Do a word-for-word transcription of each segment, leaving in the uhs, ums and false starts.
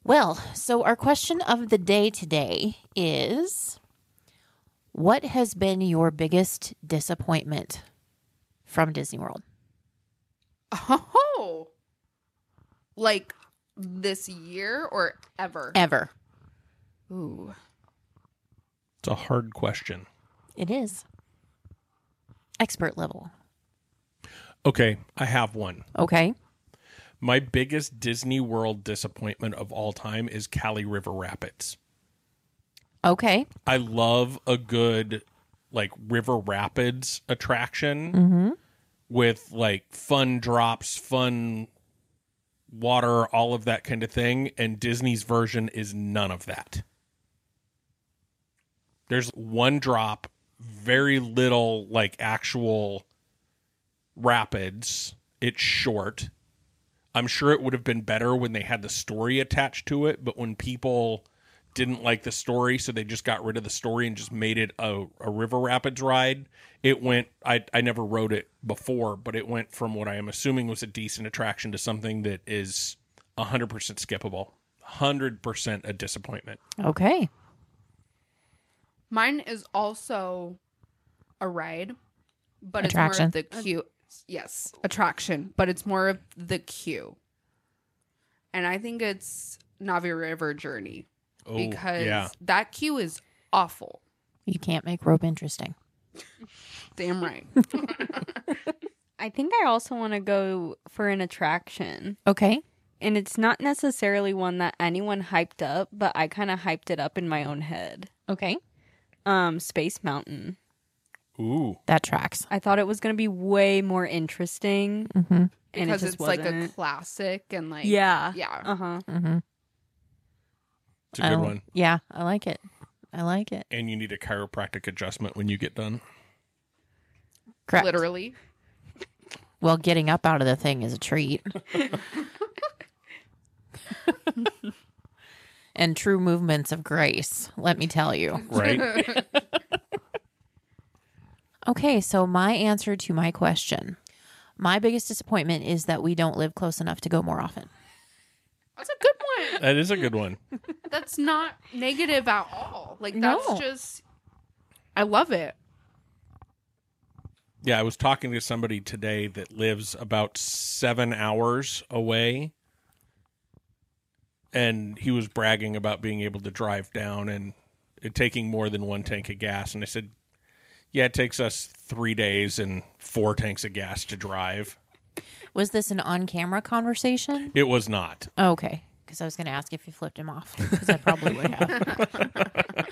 Well, so our question of the day today is, what has been your biggest disappointment from Disney World? Oh, like this year or ever? Ever. Ooh. It's a hard question. It is. Expert level. Okay, I have one. Okay. My biggest Disney World disappointment of all time is Cali River Rapids. Okay. I love a good, like, river rapids attraction Mm-hmm. with, like, fun drops, fun water, all of that kind of thing. And Disney's version is none of that. There's one drop, very little, like, actual rapids. It's short. I'm sure it would have been better when they had the story attached to it, but when people didn't like the story, so they just got rid of the story and just made it a, a river rapids ride, it went, I, I never rode it before, but it went from what I am assuming was a decent attraction to something that is one hundred percent skippable. one hundred percent a disappointment. Okay. Mine is also a ride, but Attraction. it's more of the queue. Yes, attraction, but it's more of the queue. And I think it's Navi River Journey Oh, because yeah. that queue is awful. You can't make rope interesting. Damn right. I think I also want to go for an attraction. Okay. And it's not necessarily one that anyone hyped up, but I kind of hyped it up in my own head. Okay. Um, Space Mountain. Ooh. That tracks. I thought it was going to be way more interesting. Mm-hmm. And Because it just it's like a wasn't. classic and like Yeah. yeah. Uh-huh. Mm-hmm. It's a good one. Yeah, I like it. I like it. And you need a chiropractic adjustment when you get done. Correct. Literally. Well, getting up out of the thing is a treat. And true movements of grace, let me tell you. Right? Okay, so my answer to my question. My biggest disappointment is that we don't live close enough to go more often. That's a good one. That is a good one. That's not negative at all. Like that's No. just I love it. Yeah, I was talking to somebody today that lives about seven hours away. And he was bragging about being able to drive down and it taking more than one tank of gas. And I said, yeah, it takes us three days and four tanks of gas to drive. Was this an on-camera conversation? It was not. Oh, okay, because I was going to ask if you flipped him off, because I probably would have.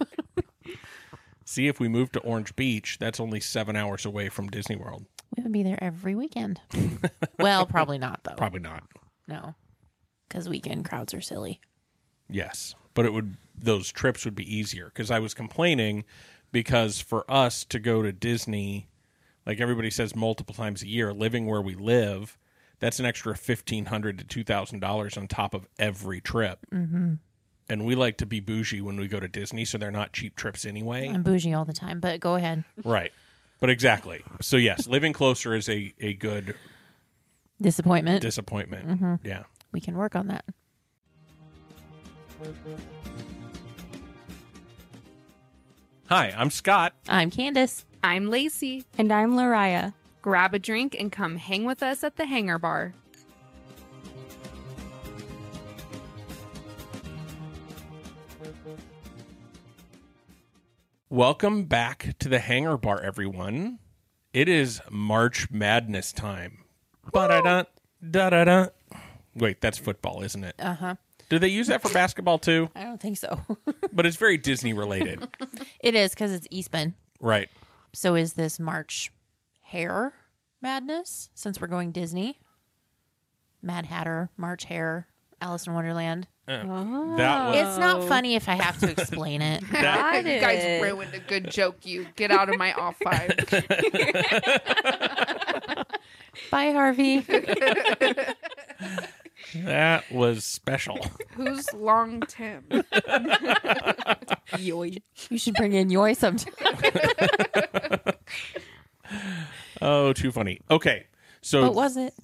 See, if we move to Orange Beach, that's only seven hours away from Disney World. We would be there every weekend. Well, probably not, though. Probably not. No, because weekend crowds are silly. Yes, but it would. Those trips would be easier because I was complaining because for us to go to Disney, like everybody says multiple times a year, living where we live, that's an extra fifteen hundred to two thousand dollars on top of every trip. Mm-hmm. And we like to be bougie when we go to Disney, so they're not cheap trips anyway. I'm bougie all the time, but go ahead. Right, but exactly. So yes, living closer is a a good Disappointment. disappointment. Mm-hmm. Yeah. We can work on that. Hi, I'm Scott. I'm Candace. I'm Lacey. And I'm Lariah. Grab a drink and come hang with us at the Hangar Bar. Welcome back to the Hangar Bar, everyone. It is March Madness time. Ba-da-da, da-da-da. Wait, that's football, isn't it? Uh-huh. Do they use that for basketball too? I don't think so. But it's very Disney related. It is, because it's Eastman. Right. So is this March Hare Madness, since we're going Disney? Mad Hatter, March Hare, Alice in Wonderland. Uh, Oh. That was It's not funny if I have to explain it. Got You guys it. ruined a good joke. You get out of my off five. Bye, Harvey. that was special. Who's Long Tim? Yoy. You should bring in Yoy sometime. Oh, too funny. Okay. So What was it?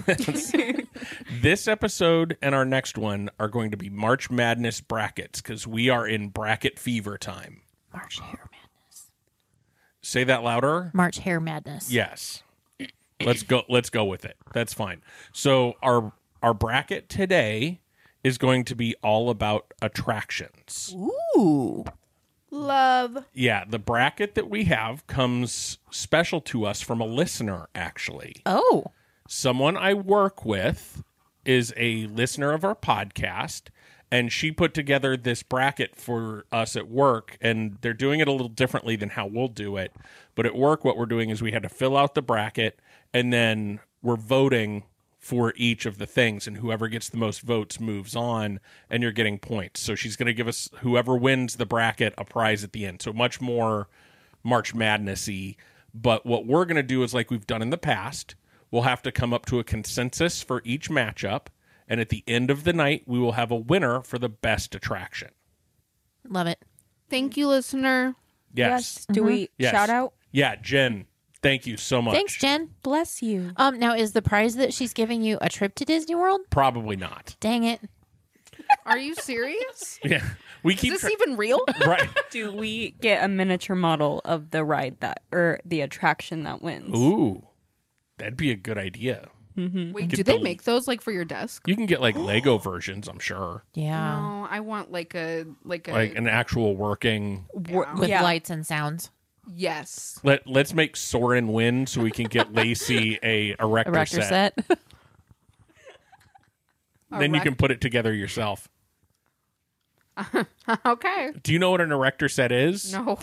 this episode and our next one are going to be March Madness brackets because we are in bracket fever time. March Hair Madness. Say that louder. March Hair Madness. Yes. Let's go. Let's go with it. That's fine. So our our bracket today is going to be all about attractions. Ooh. Love. Yeah, the bracket that we have comes special to us from a listener, actually. Oh. Someone I work with is a listener of our podcast, and she put together this bracket for us at work, and they're doing it a little differently than how we'll do it. But at work, what we're doing is we had to fill out the bracket, and then we're voting for each of the things, and whoever gets the most votes moves on, and you're getting points. So she's going to give us, whoever wins the bracket, a prize at the end. So much more March Madness-y. But what we're going to do is like we've done in the past, we'll have to come up to a consensus for each matchup, and at the end of the night, we will have a winner for the best attraction. Love it. Thank you, listener. Yes. Do we Yes. shout out? Yeah, Jen, thank you so much. Thanks, Jen. Bless you. Um, now is the prize that she's giving you a trip to Disney World? Probably not. Dang it. Are you serious? Yeah. We Is keep this tra- even real? right. Do we get a miniature model of the ride that or the attraction that wins? Ooh. That'd be a good idea. Wait, Get do they the- make those like for your desk? You can get like Lego versions, I'm sure. Yeah. No, I want like a like a Like an actual working. Wha- With yeah. lights and sounds. yes. Let let's make Soren win so we can get Lacey a erector, Erector set. set. Then you Erect- can put it together yourself. Okay. Do you know what an erector set is? No.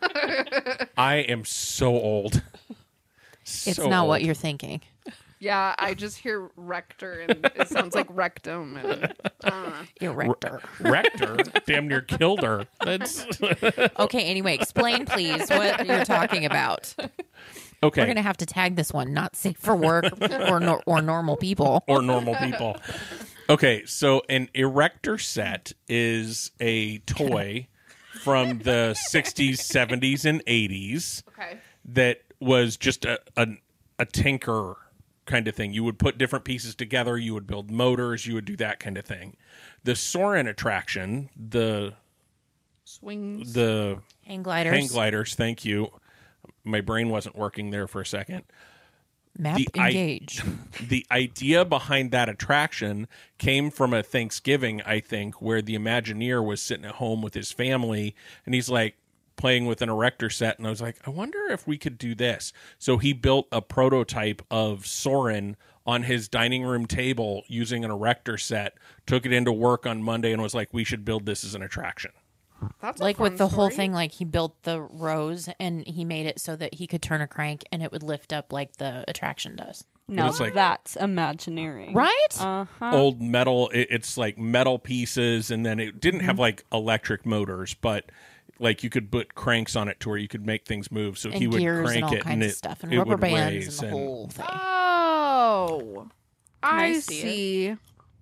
I am so old. It's So not what old. you're thinking. Yeah, I just hear rector and it sounds like rectum and uh, Erector. Rector damn near killed her. That's Okay, anyway, explain please what you're talking about. okay. We're going to have to tag this one, not safe for work or nor- or normal people. Or normal people. Okay, so an erector set is a toy from the sixties, seventies, and eighties okay. that was just a, a a tinker kind of thing. You would put different pieces together, you would build motors, you would do that kind of thing. The Soarin' attraction, the Swings. the Hang gliders. hang gliders, thank you. My brain wasn't working there for a second. Map The I- engage. The idea behind that attraction came from a Thanksgiving, I think, where the Imagineer was sitting at home with his family, and he's like playing with an erector set, and I was like, I wonder if we could do this. So he built a prototype of Soren on his dining room table using an erector set, took it into work on Monday, and was like, we should build this as an attraction. That's a Like with fun the whole story. thing, like he built the rose and he made it so that he could turn a crank and it would lift up like the attraction does. No, it's like- that's Imagineering. Right? Uh-huh. Old metal, it, it's like metal pieces, and then it didn't have like electric motors, but like you could put cranks on it to where you could make things move. So and he would gears crank and all it, kinds and of it, stuff and it rubber would bands raise and the and- whole thing. Oh. I, I see it? see.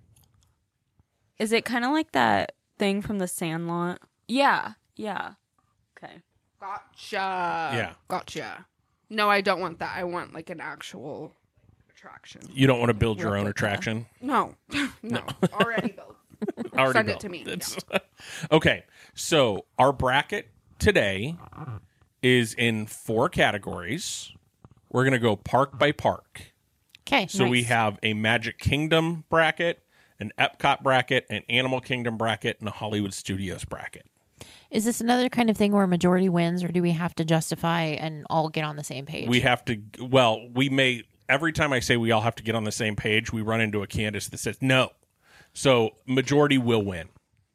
Is it kind of like that thing from the Sandlot? Yeah. Yeah. Okay. Gotcha. Yeah. Gotcha. No, I don't want that. I want like an actual attraction. You don't want to build your own Replica. attraction. No. no. Already built. Already Send it built. to me. It's- okay, so our bracket today is in four categories. We're gonna go park by park. Okay. So we nice. have a Magic Kingdom bracket, an Epcot bracket, an Animal Kingdom bracket, and a Hollywood Studios bracket. Is this another kind of thing where majority wins, or do we have to justify and all get on the same page? We have to. Well, we may every time I say we all have to get on the same page, we run into a Candace that says no. So majority will win.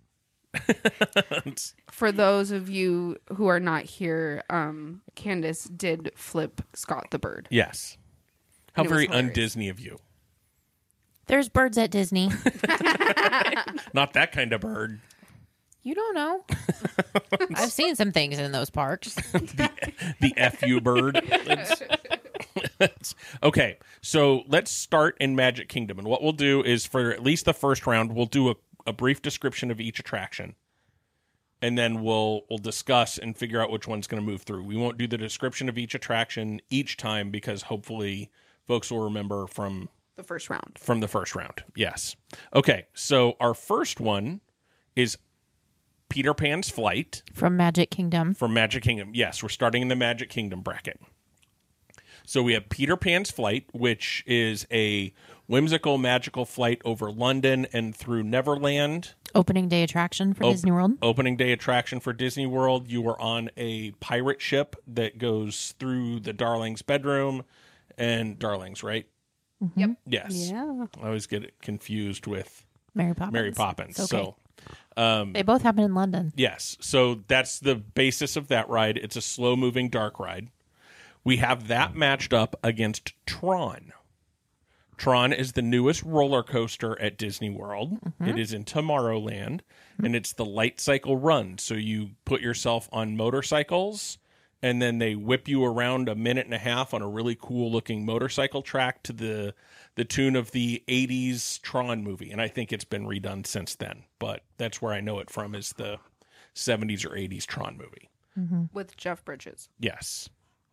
For those of you who are not here, um, Candace did flip Scott the bird. Yes. How And it was very hilarious. un-Disney of you. There's birds at Disney. Not that kind of bird. You don't know. I've seen some things in those parks. The F U bird. It's- it's- okay, so let's start in Magic Kingdom. And what we'll do is for at least the first round, we'll do a, a brief description of each attraction. And then we'll we'll discuss and figure out which one's going to move through. We won't do the description of each attraction each time because hopefully folks will remember from The first round. from the first round. Yes. Okay, so our first one is Peter Pan's Flight From Magic Kingdom. from Magic Kingdom. Yes, we're starting in the Magic Kingdom bracket. So we have Peter Pan's Flight, which is a whimsical, magical flight over London and through Neverland. Opening day attraction for Op- Disney World. Opening day attraction for Disney World. You are on a pirate ship that goes through the Darling's bedroom and Darling's, right? Yep. Yes. Yeah. I always get it confused with Mary Poppins. Mary Poppins. It's okay. So, They both happen in London. yes. So that's the basis of that ride. It's a slow moving dark ride. We have that matched up against Tron. Tron is the newest roller coaster at Disney World. It is in Tomorrowland, and it's the light cycle run. So you put yourself on motorcycles, and then they whip you around a minute and a half on a really cool looking motorcycle track to the the tune of the eighties Tron movie. And I think it's been redone since then, but that's where I know it from, is the seventies or eighties Tron movie. With Jeff Bridges. Yes.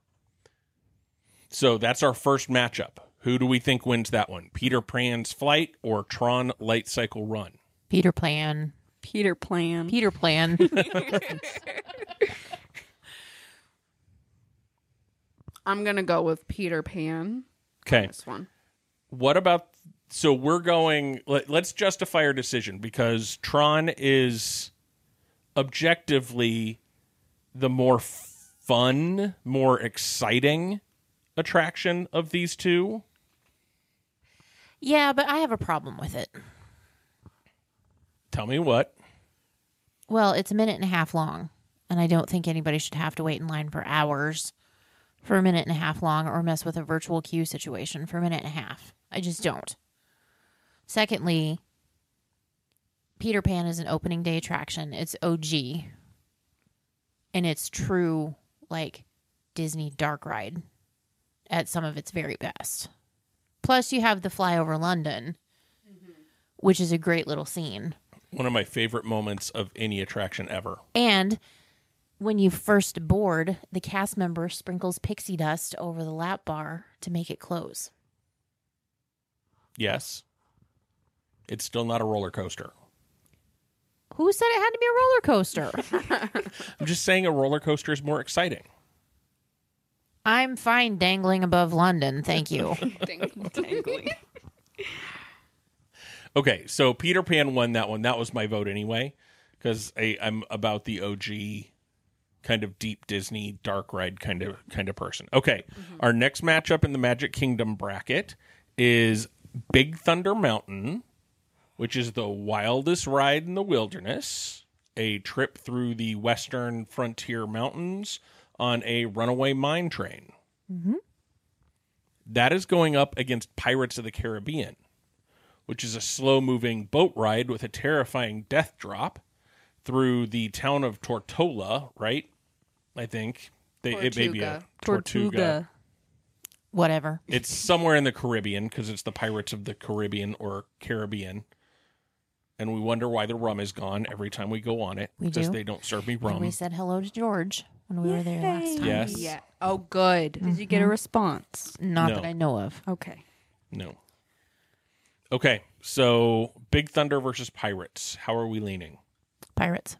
So that's our first matchup. Who do we think wins that one? Peter Pan's Flight or Tron Light Cycle Run? Peter Plan. Peter Plan. Peter Plan. I'm going to go with Peter Pan. Okay. This one. What about, so we're going, let, let's justify our decision, because Tron is objectively the more fun, more exciting attraction of these two. Yeah, but I have a problem with it. Tell me what. Well, it's a minute and a half long, and I don't think anybody should have to wait in line for hours for a minute and a half long or mess with a virtual queue situation for a minute and a half. I just don't. Secondly, Peter Pan is an opening day attraction. It's O G. And it's true, like, Disney dark ride at some of its very best. Plus, you have the flyover London, which is a great little scene. One of my favorite moments of any attraction ever. And when you first board, the cast member sprinkles pixie dust over the lap bar to make it close. Yes. It's still not a roller coaster. Who said it had to be a roller coaster? I'm just saying a roller coaster is more exciting. I'm fine dangling above London, thank you. Dangling. Okay, so Peter Pan won that one. That was my vote anyway, because I'm about the O G kind of deep Disney dark ride kind of kind of person. Okay, our next matchup in the Magic Kingdom bracket is Big Thunder Mountain, which is the wildest ride in the wilderness, a trip through the western frontier mountains on a runaway mine train. That is going up against Pirates of the Caribbean, which is a slow-moving boat ride with a terrifying death drop through the town of Tortola, right? I think. They, it may be a Tortuga. Tortuga. Whatever. It's somewhere in the Caribbean, because it's the Pirates of the Caribbean or Caribbean. And we wonder why the rum is gone every time we go on it, We because do. they don't serve me And rum. we said hello to George when we were there last time. Yes. Yeah. Oh, good. Did you get a response? Not No. that I know of. Okay. No. Okay, so Big Thunder versus Pirates. How are we leaning? Pirates.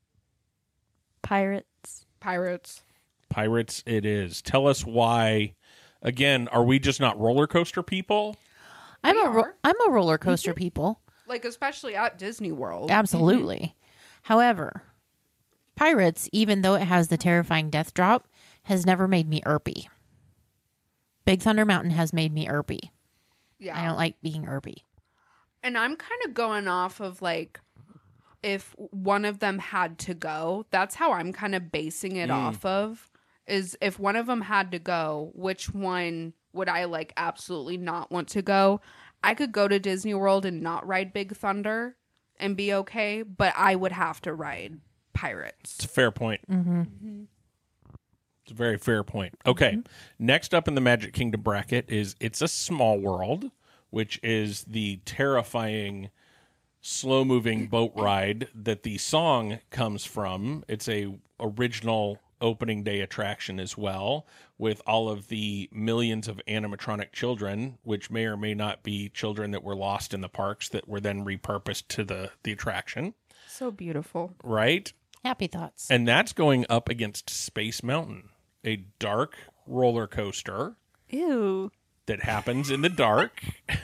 Pirates. Pirates. Pirates it is. Tell us why. Again, are we just not roller coaster people? I'm We a ro- are. I'm a roller coaster people. Like, especially at Disney World. Absolutely. However, Pirates, even though it has the terrifying death drop, has never made me irpy. Big Thunder Mountain has made me irpy. Yeah. I don't like being irpy. And I'm kind of going off of like if one of them had to go. That's how I'm kind of basing it off of. Is if one of them had to go, which one would I like absolutely not want to go? I could go to Disney World and not ride Big Thunder and be okay, but I would have to ride Pirates. It's a fair point. Mm-hmm. It's a very fair point. Okay. Next up in the Magic Kingdom bracket is It's a Small World, which is the terrifying, slow-moving boat ride that the song comes from. It's a original opening day attraction as well, with all of the millions of animatronic children, which may or may not be children that were lost in the parks that were then repurposed to the, the attraction, So beautiful. right? Happy thoughts. And that's going up against Space Mountain, a dark roller coaster Ew. that happens in the dark.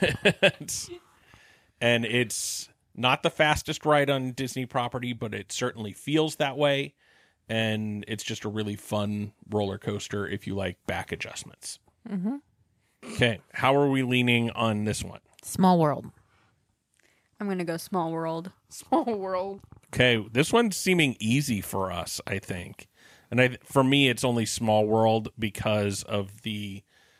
And it's not the fastest ride on Disney property, but it certainly feels that way. And it's just a really fun roller coaster if you like back adjustments. Mm-hmm. Okay, how are we leaning on this one? Small World. I'm going to go Small World. Small World. Okay, this one's seeming easy for us, I think. And I, for me, it's only Small World because of the...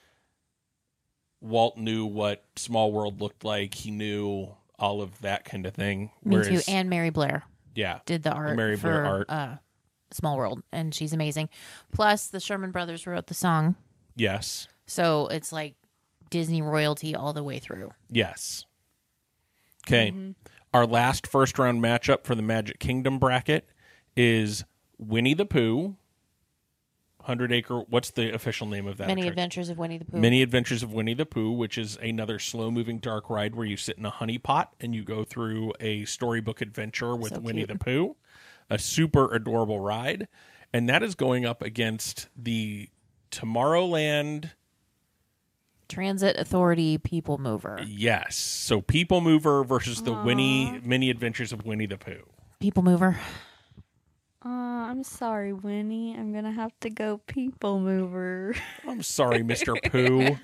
Walt knew what Small World looked like. He knew all of that kind of thing. Me Whereas, too. And Mary Blair yeah, did the art Mary for Blair art. Uh, Small World, and she's amazing. Plus, the Sherman Brothers wrote the song, yes, so it's like Disney royalty all the way through. yes. Okay, our last first round matchup for the Magic Kingdom bracket is Winnie the Pooh, Hundred Acre. What's the official name of that? Many attraction? Adventures of Winnie the Pooh. Many Adventures of Winnie the Pooh, which is another slow-moving dark ride where you sit in a honey pot and you go through a storybook adventure with So Winnie cute. the Pooh. A super adorable ride. And that is going up against the Tomorrowland. Transit Authority People Mover. Yes. So People Mover versus the Winnie Many Adventures of Winnie the Pooh. People Mover. Uh, I'm sorry, Winnie. I'm going to have to go People Mover. I'm sorry, Mister Pooh.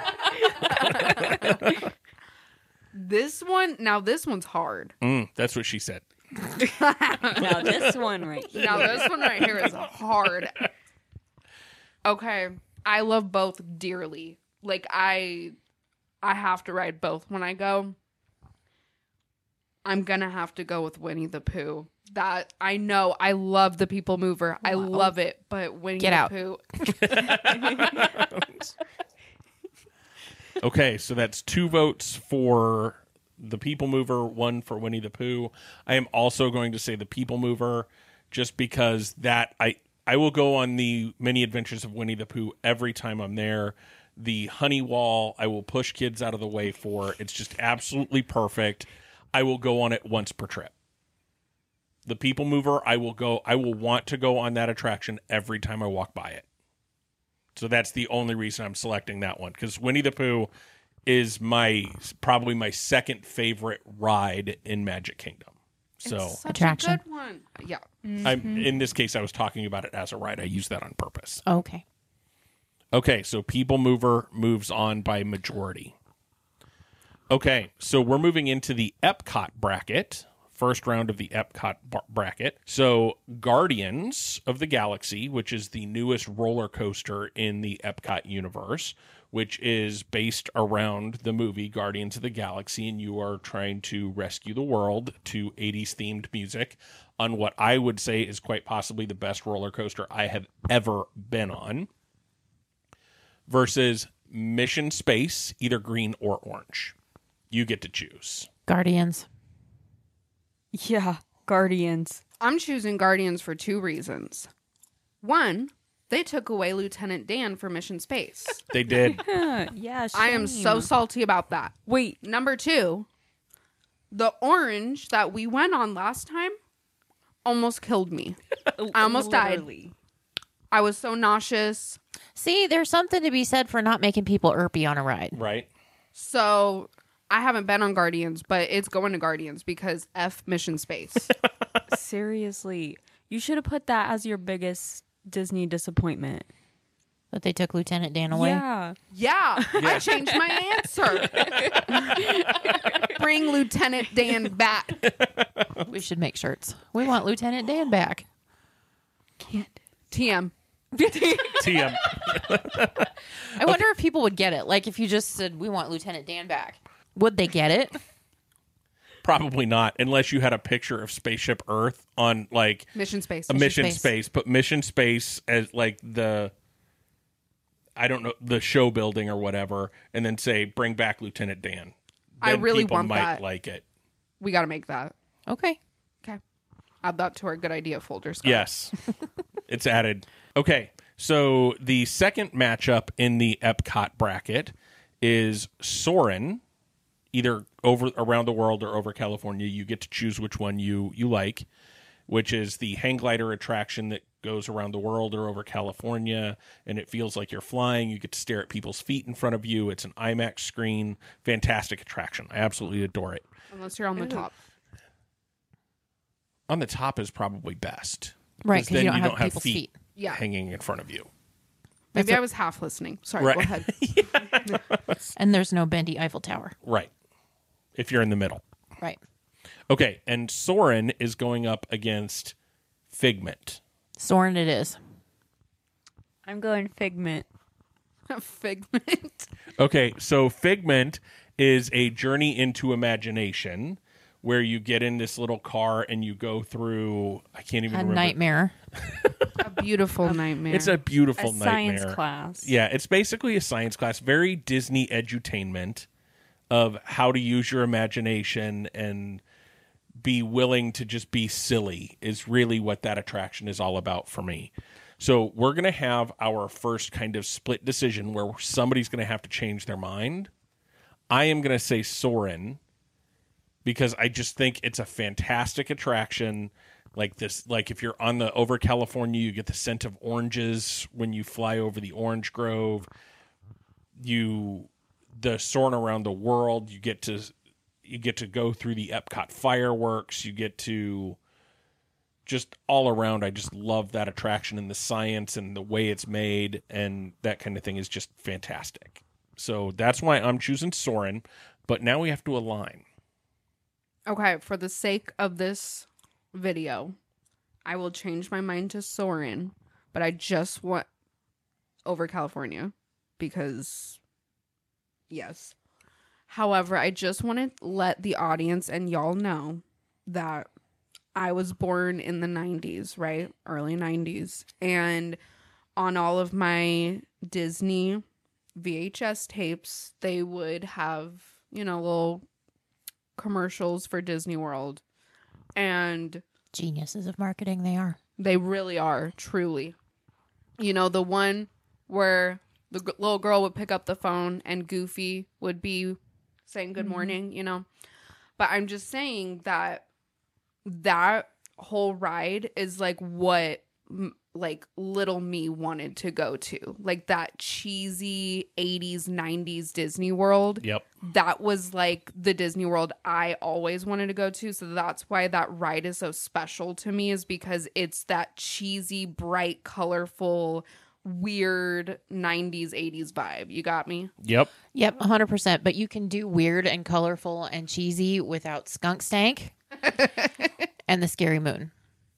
This one, now this one's hard. Mm, that's what she said. Now this one right here. Now this one right here is hard. Okay, I love both dearly. Like I, I have to ride both when I go. I'm gonna have to go with Winnie the Pooh. That I know. I love the People Mover. I love it, but Winnie Get the out. Pooh. Okay, so that's two votes for the People Mover, one for Winnie the Pooh. I am also going to say the People Mover just because that I I will go on the Many Adventures of Winnie the Pooh every time I'm there. The honey wall, I will push kids out of the way for. It's just absolutely perfect. I will go on it once per trip. The People Mover, I will go I will want to go on that attraction every time I walk by it. So that's the only reason I'm selecting that one, because Winnie the Pooh is my probably my second favorite ride in Magic Kingdom. So It's such Attraction. a good one. Yeah. I'm, in this case, I was talking about it as a ride. I used that on purpose. Okay. Okay, so People Mover moves on by majority. Okay, so we're moving into the Epcot bracket. First round of the Epcot bar- bracket. So Guardians of the Galaxy, which is the newest roller coaster in the Epcot universe, which is based around the movie Guardians of the Galaxy, and you are trying to rescue the world to eighties themed music on what I would say is quite possibly the best roller coaster I have ever been on, versus Mission Space, either green or orange. You get to choose. Guardians. Yeah, Guardians. I'm choosing Guardians for two reasons. One, they took away Lieutenant Dan for Mission Space. They did. Yeah, I am so shame. salty about that. Wait, Number two, the orange that we went on last time almost killed me. I almost died. literally. I was so nauseous. See, there's something to be said for not making people irpy on a ride. Right? So I haven't been on Guardians, but it's going to Guardians because F Mission Space. Seriously. You should have put that as your biggest Disney disappointment. That they took Lieutenant Dan away. Yeah. Yeah, I changed my answer. Bring Lieutenant Dan back. We should make shirts. We want Lieutenant Dan back. Can't. T M. T M. I wonder if people would get it. Like if you just said, we want Lieutenant Dan back. Would they get it? Probably not, unless you had a picture of Spaceship Earth on like Mission Space. a Mission Space. Space, but Mission Space as like the I don't know the show building or whatever, and then say bring back Lieutenant Dan. I Then really people want might that. like it. We got to make that. Okay. Okay. Add that to our good idea folder. Scott. Yes. It's added. Okay, so the second matchup in the Epcot bracket is Soarin', either over around the world or over California. You get to choose which one you, you like, which is the hang glider attraction that goes around the world or over California, and it feels like you're flying. You get to stare at people's feet in front of you. It's an IMAX screen. Fantastic attraction. I absolutely adore it. Unless you're on the top. On the top is probably best. Right, because then you don't have people's feet, feet. Yeah. hanging in front of you. Maybe That's I was half listening. Sorry, Right. go ahead. And there's no bendy Eiffel Tower. Right. If you're in the middle. Right. Okay, and Soarin' is going up against Figment. Soarin' it is. I'm going Figment. Figment. Okay, so Figment is a journey into imagination where you get in this little car and you go through, I can't even A remember. nightmare. A beautiful nightmare. It's a beautiful A nightmare. science class. Yeah, it's basically a science class, very Disney edutainment of how to use your imagination and be willing to just be silly is really what that attraction is all about for me. So we're going to have our first kind of split decision where somebody's going to have to change their mind. I am going to say Soarin' because I just think it's a fantastic attraction. Like this, like if you're on the over California, you get the scent of oranges when you fly over the orange grove. You, the soaring around the world, you get to, you get to go through the Epcot fireworks. You get to just all around. I just love that attraction and the science and the way it's made and that kind of thing is just fantastic. So that's why I'm choosing Soarin'. But now we have to align. Okay, for the sake of this video, I will change my mind to Soarin', but I just want over California because, yes. However, I just want to let the audience and y'all know that I was born in the nineties, right? Early nineties. And on all of my Disney V H S tapes, they would have, you know, little commercials for Disney World. And Geniuses of marketing, they are. they really are, truly. You know, the one where the g- little girl would pick up the phone and Goofy would be saying good morning, you know. But I'm just saying that that whole ride is like what m- like little me wanted to go to. Like that cheesy eighties, nineties Disney World. Yep. That was like the Disney World I always wanted to go to. So that's why that ride is so special to me, is because it's that cheesy, bright, colorful, weird nineties, eighties vibe. You got me? Yep. Yep, one hundred percent. But you can do weird and colorful and cheesy without Skunk Stank and the Scary Moon.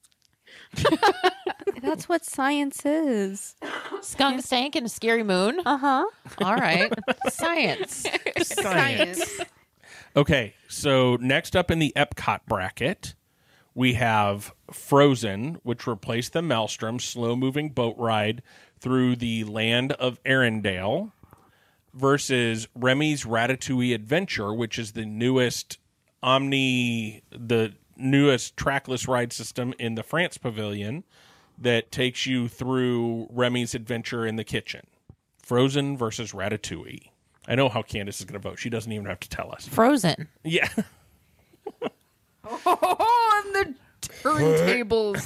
That's what science is. Skunk Stank and a Scary Moon? Uh huh. All right. Science. Science. Okay, so next up in the Epcot bracket, we have Frozen, which replaced the Maelstrom slow-moving boat ride through the land of Arendelle, versus Remy's Ratatouille Adventure, which is the newest Omni, the newest trackless ride system in the France Pavilion that takes you through Remy's adventure in the kitchen. Frozen versus Ratatouille. I know how Candace is going to vote. She doesn't even have to tell us. Frozen. Yeah. Oh, and the turntables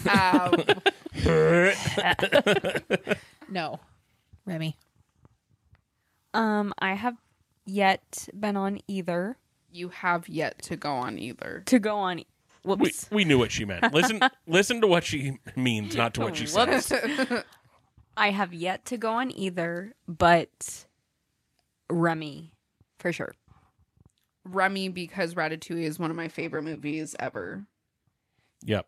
have. No. Remy. Um, I have yet been on either. You have yet to go on either. To go on. We, Whoops. we knew what she meant. Listen listen to what she means, not to what she says. I have yet to go on either, but Remy, for sure. Remy, because Ratatouille is one of my favorite movies ever. Yep.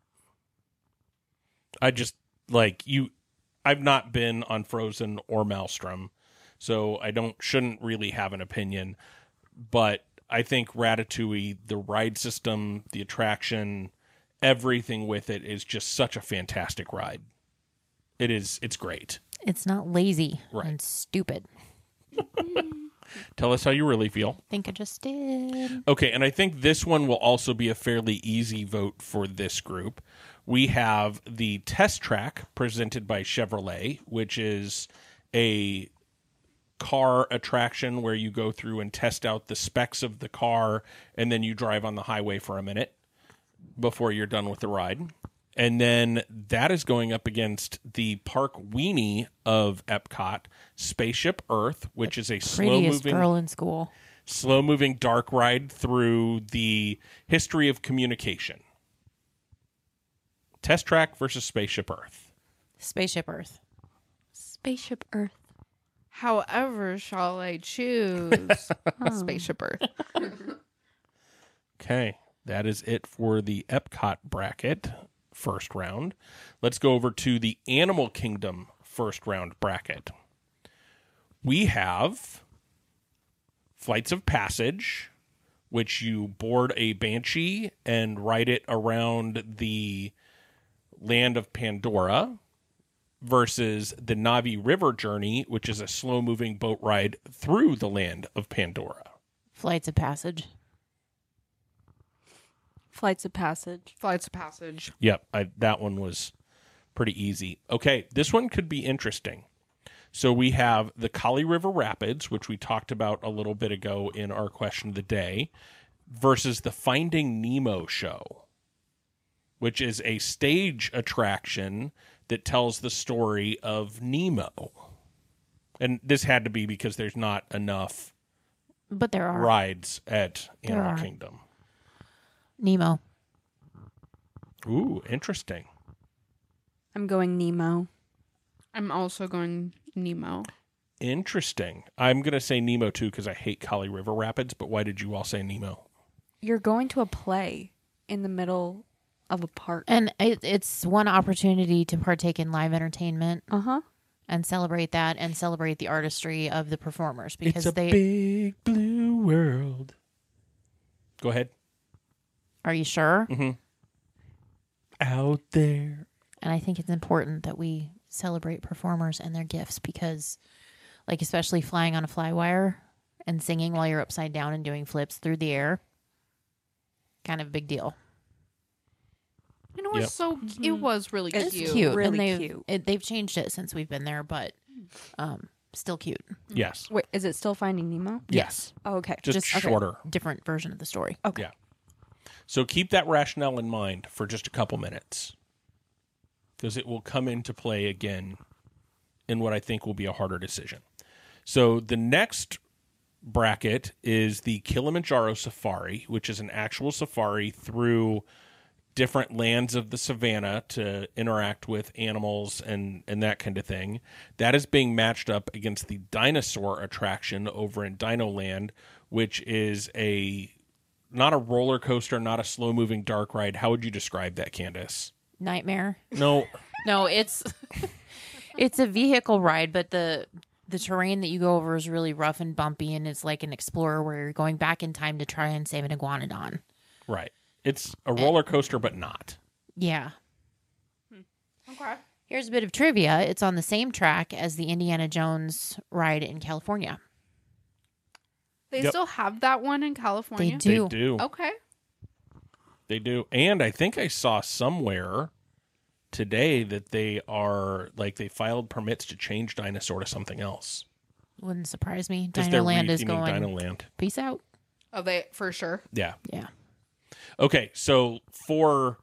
I just, like, you... I've not been on Frozen or Maelstrom, so I don't shouldn't really have an opinion. But I think Ratatouille, the ride system, the attraction, everything with it is just such a fantastic ride. It is. It's great. It's not lazy Right. and stupid. Tell us how you really feel. think I just did. Okay, and I think this one will also be a fairly easy vote for this group. We have the Test Track presented by Chevrolet, which is a car attraction where you go through and test out the specs of the car, and then you drive on the highway for a minute before you're done with the ride. And then that is going up against the Park Weenie of Epcot, Spaceship Earth, which is a Prettiest slow-moving girl in school. slow-moving dark ride through the history of communication. Test Track versus Spaceship Earth. Spaceship Earth. Spaceship Earth. However, shall I choose Spaceship Earth? Okay, that is it for the Epcot bracket first round. Let's go over to the Animal Kingdom first round bracket. We have Flights of Passage, which you board a Banshee and ride it around the land of Pandora, versus the Navi River Journey, which is a slow-moving boat ride through the land of Pandora. Flights of Passage. Flights of Passage. Flights of Passage. Yep, I, that one was pretty easy. Okay, this one could be interesting. So we have the Kali River Rapids, which we talked about a little bit ago in our question of the day, versus the Finding Nemo show, which is a stage attraction that tells the story of Nemo. And this had to be because there's not enough But there are. rides at There Animal are. Kingdom. Nemo. Ooh, interesting. I'm going Nemo. I'm also going Nemo. Interesting. I'm going to say Nemo too because I hate Kali River Rapids, but why did you all say Nemo? You're going to a play in the middle of a park. And it, it's one opportunity to partake in live entertainment Uh huh. and celebrate that and celebrate the artistry of the performers because they big blue world. Go ahead. are you sure? Mm-hmm. Out there. And I think it's important that we celebrate performers and their gifts because, like, especially flying on a flywire and singing while you're upside down and doing flips through the air, kind of a big deal. And it was Yep. so it was really It's cute. cute. Really and they've, cute. It, they've changed it since we've been there, but um, still cute. Yes. Wait, is it still Finding Nemo? Yes. Oh, okay. Just, Just- okay. shorter. Different version of the story. Okay. Yeah. So keep that rationale in mind for just a couple minutes because it will come into play again in what I think will be a harder decision. So the next bracket is the Kilimanjaro Safari, which is an actual safari through different lands of the savannah to interact with animals and, and that kind of thing. That is being matched up against the dinosaur attraction over in Dino Land, which is a not a roller coaster, not a slow moving dark ride. How would you describe that, Candace? Nightmare. No. No, it's it's a vehicle ride, but the the terrain that you go over is really rough and bumpy, and it's like an explorer where you're going back in time to try and save an iguanodon. Right. It's a roller coaster, but not. Yeah. Okay. Here's a bit of trivia. It's on the same track as the Indiana Jones ride in California. They Yep. still have that one in California. They do. They do. Okay. They do. And I think I saw somewhere today that they are like they filed permits to change Dinosaur to something else. Wouldn't surprise me. Because they're Dino Land is retheming going. Dino Land. Peace out. Oh, they for sure. Yeah. Yeah. Okay, so for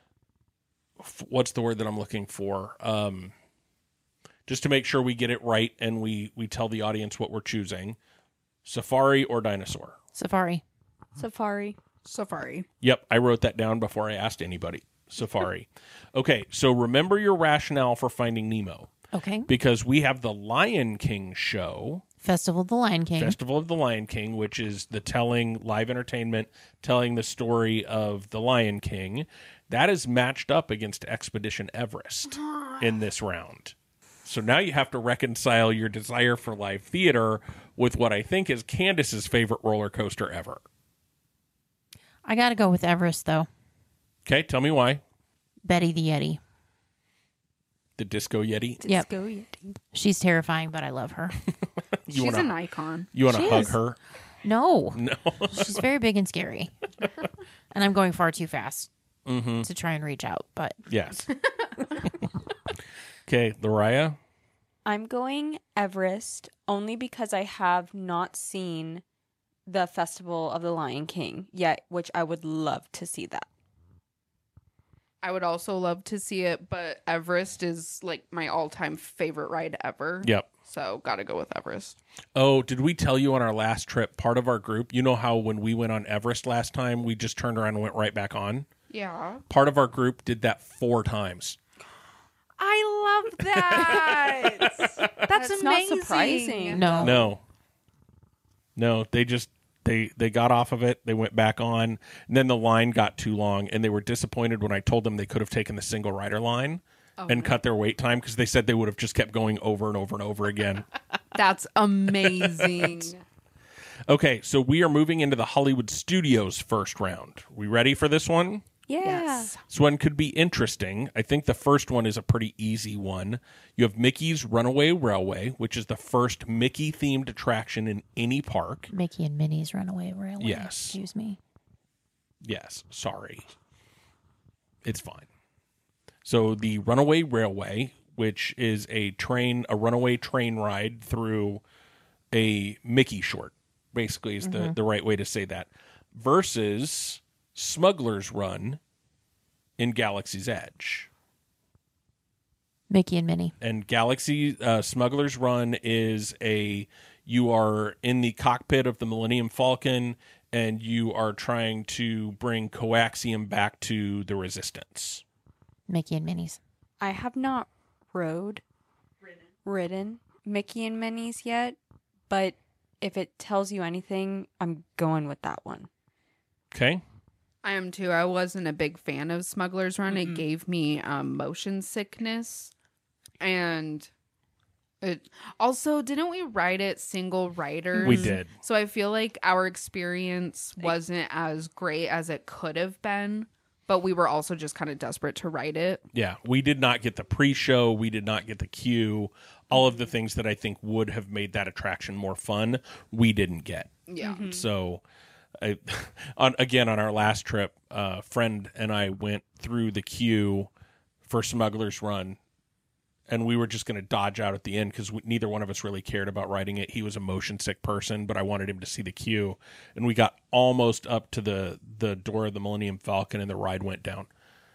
f- what's the word that I'm looking for? Um, just to make sure we get it right and we we tell the audience what we're choosing: Safari or Dinosaur. Safari. Safari. Safari. Yep, I wrote that down before I asked anybody. Safari. Okay, so remember your rationale for Finding Nemo Okay. because we have the Lion King show. Festival of the Lion King. Festival of the Lion King, which is the telling live entertainment, telling the story of the Lion King. That is matched up against Expedition Everest in this round. So now you have to reconcile your desire for live theater with what I think is Candace's favorite roller coaster ever. I got to go with Everest, though. Okay, tell me why. Betty the Yeti. The Disco Yeti. Yep. Disco Yeti. She's terrifying, but I love her. You She's wanna, an icon. You want to She hug is. her? No, No. she's very big and scary, and I'm going far too fast Mm-hmm. to try and reach out. But Yes. Okay, Lariah. I'm going Everest only because I have not seen the Festival of the Lion King yet, which I would love to see that. I would also love to see it, but Everest is like my all-time favorite ride ever. Yep. So gotta go with Everest. Oh, did we tell you on our last trip, part of our group, you know how when we went on Everest last time, we just turned around and went right back on? Yeah. Part of our group did that four times. I love that. That's, That's not amazing. surprising. no, No. No, they just they they got off of it, they went back on, and then the line got too long and they were disappointed when I told them they could have taken the single rider line and cut their wait time because they said they would have just kept going over and over and over again. That's amazing. Okay, so we are moving into the Hollywood Studios first round. We ready for this one? Yeah. Yes. This one could be interesting. I think the first one is a pretty easy one. You have Mickey's Runaway Railway, which is the first Mickey-themed attraction in any park. Mickey and Minnie's Runaway Railway. Yes. Excuse me. Yes, sorry. It's fine. So the Runaway Railway, which is a train, a runaway train ride through a Mickey short, basically is the, the right way to say that, versus Smuggler's Run in Galaxy's Edge. Mickey and Minnie. And Galaxy uh, Smuggler's Run is a you are in the cockpit of the Millennium Falcon and you are trying to bring coaxium back to the Resistance. Mickey and Minnie's. I have not rode, ridden, ridden Mickey and Minnie's yet, but if it tells you anything, I'm going with that one. Okay. I am too. I wasn't a big fan of Smuggler's Run. Mm-mm. It gave me um, motion sickness. And it also, didn't we ride it single riders? We did. So I feel like our experience wasn't as great as it could have been. But we were also just kind of desperate to ride it. Yeah, we did not get the pre-show. We did not get the queue. All of the things that I think would have made that attraction more fun, we didn't get. Yeah. So, I, on again on our last trip, a uh, friend and I went through the queue for Smuggler's Run, and we were just going to dodge out at the end because neither one of us really cared about riding it. He was a motion sick person, but I wanted him to see the queue, and we got almost up to the the door of the Millennium Falcon, and the ride went down.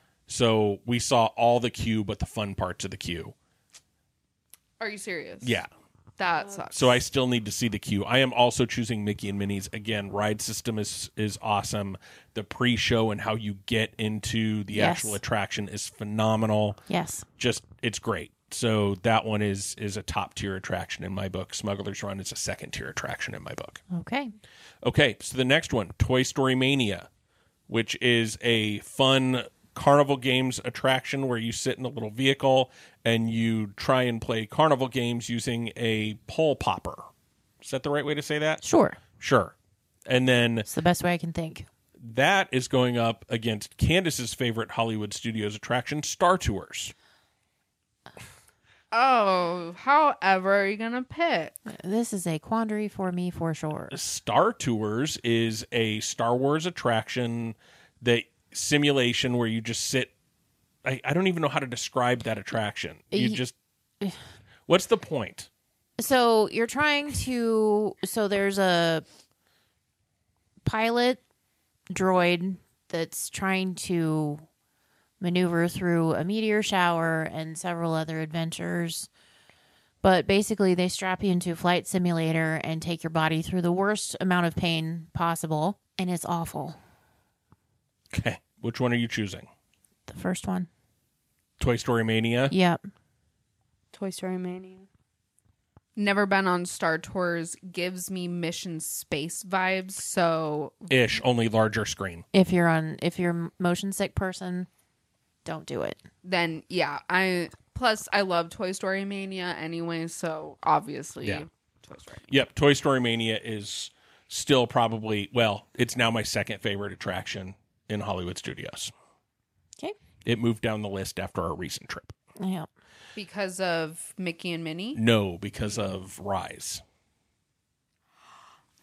So we saw all the queue, but the fun parts of the queue. Are you serious? Yeah. That sucks. So I still need to see the queue. I am also choosing Mickey and Minnie's. Again, ride system is is awesome. The pre-show and how you get into the Yes. actual attraction is phenomenal. Yes. Just it's great. So that one is is a top tier attraction in my book. Smuggler's Run is a second tier attraction in my book. Okay. Okay, so the next one, Toy Story Mania, which is a fun carnival games attraction where you sit in a little vehicle and you try and play carnival games using a pole popper. Is that the right way to say that? Sure. Sure. And then It's the best way I can think. that is going up against Candace's favorite Hollywood Studios attraction, Star Tours. Oh, however are you going to pick? This is a quandary for me for sure. Star Tours is a Star Wars attraction that simulation where you just sit. I, I don't even know how to describe that attraction. You Y- just. What's the point? So you're trying to. So there's a pilot droid that's trying to maneuver through a meteor shower and several other adventures. But basically, they strap you into a flight simulator and take your body through the worst amount of pain possible. And it's awful. Okay. Which one are you choosing? The first one. Toy Story Mania? Yep. Toy Story Mania. Never been on Star Tours, gives me Mission Space vibes. So Ish, only larger screen. If you're on, if you're a motion sick person, don't do it. then, yeah. I Plus, I love Toy Story Mania anyway. So obviously, Yeah. Toy Story. Yep. Toy Story Mania is still probably, well, it's now my second favorite attraction in Hollywood Studios. Okay. It moved down the list after our recent trip. Yeah. Because of Mickey and Minnie. No, because of Rise.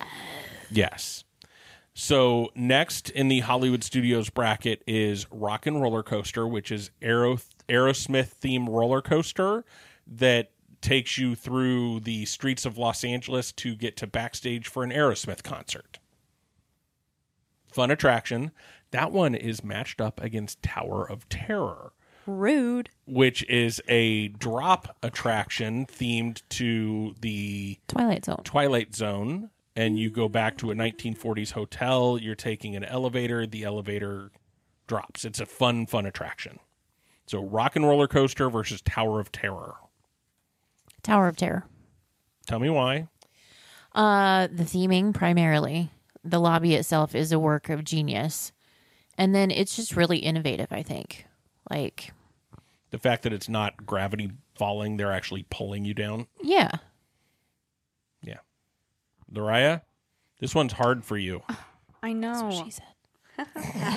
Yes. So next in the Hollywood Studios bracket is Rock and Roller Coaster, which is Aero Aerosmith themed roller coaster that takes you through the streets of Los Angeles to get to backstage for an Aerosmith concert. Fun attraction. That one is matched up against Tower of Terror, Rude. which is a drop attraction themed to the Twilight Zone. Twilight Zone. And you go back to a nineteen forties hotel. You're taking an elevator. The elevator drops. It's a fun, fun attraction. So Rock and Roller Coaster versus Tower of Terror. Tower of Terror. Tell me why. Uh, the theming primarily. The lobby itself is a work of genius. And then it's just really innovative, I think. Like, The fact that it's not gravity falling, they're actually pulling you down. yeah. Yeah. Lariah, this one's hard for you. I know. She said.